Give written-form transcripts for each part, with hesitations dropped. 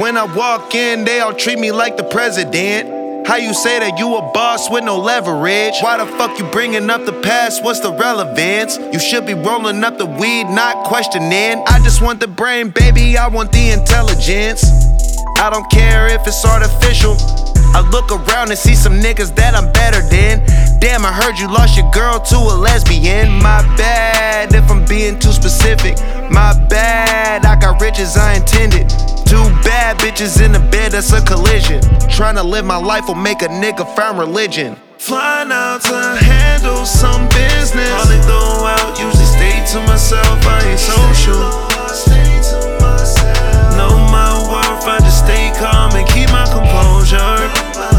When I walk in, they all treat me like the president. How you say that you a boss with no leverage? Why the fuck you bringing up the past? What's the relevance? You should be rolling up the weed, not questioning. I just want the brain, baby, I want the intelligence. I don't care if it's artificial. I look around and see some niggas that I'm better than. Damn, I heard you lost your girl to a lesbian. My bad if I'm being too specific. My bad, I got riches I intended. Two bad bitches in the bed, that's a collision. Tryna live my life will make a nigga find religion. Flying out to handle some business. Hardly go out, usually stay to myself, I ain't social. Know my worth, I just stay calm and keep my composure.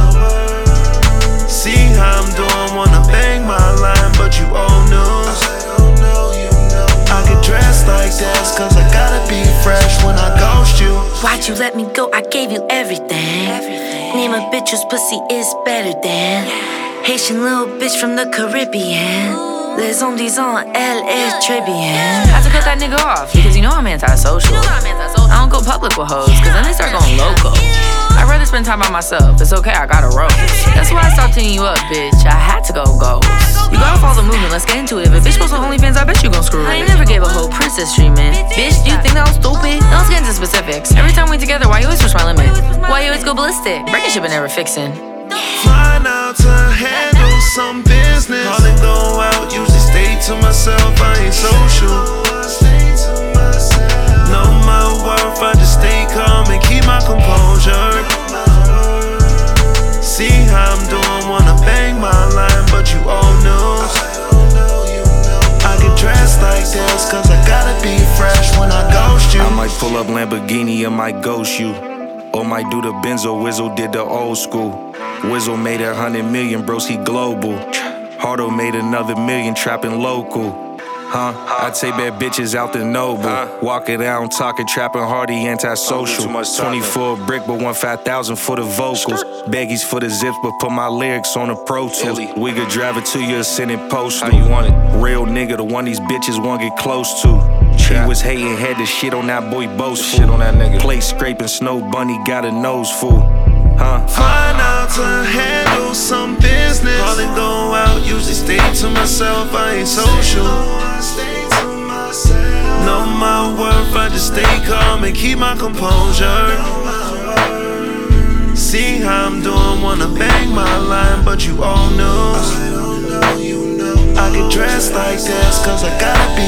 See how I'm doing, wanna bang my line, but you old news. I get dressed like this, cause I gotta be fresh when I ghost you. Why'd you let me go? I gave you everything. Name a bitch whose pussy is better than Haitian little bitch from the Caribbean. Les hommes disant elle est très bien. I had to cut that nigga off because you know I'm antisocial. I don't go public with hoes cause then they start going loco. I'd rather spend time by myself. It's okay, I got a rope. That's why I stopped hitting you up, bitch. I had to go ghost. You gotta follow the movement, let's get into it. If a bitch posts on OnlyFans, I bet you gon' screw it. I ain't never gave a whole princess treatment. Bitch, do you think that was stupid? Now let's get into specifics. Every time we together, why you always push my limit? Why you always go ballistic? Breaking shit but never fixing. Flying out to handle some business. Hardly go out, usually stay to myself, I ain't social. Know my worth, I just stay calm and keep my composure. See how I'm doing, wanna bang my line, but you all news. I get dressed like this, cause I gotta be fresh when I ghost you. I might pull up Lamborghini, I might ghost you. Or might do the Benzo, Wizzle did the old school. Wizzle made 100 million, bros, he global. Hardo made another million, trapping local. I take bad bitches out the Noble. Walking down, talking, trapping hardy, antisocial. 24 brick, but 1,500 for the vocals. Baggies for the zips, but put my lyrics on the Pro Tools. We could drive it to you, send it postal. How you want it? Real nigga, the one these bitches won't get close to. He was hating, had the shit on that boy boastful. Shit on that nigga. Plate scraping, Snow Bunny got a nose full. Flying out to handle some business. Hardly go out, usually stay to myself, I ain't social. Know my worth, I just stay calm and keep my composure. See how I'm doing, wanna bang my line, but you all news. I get dressed like this, cause I gotta be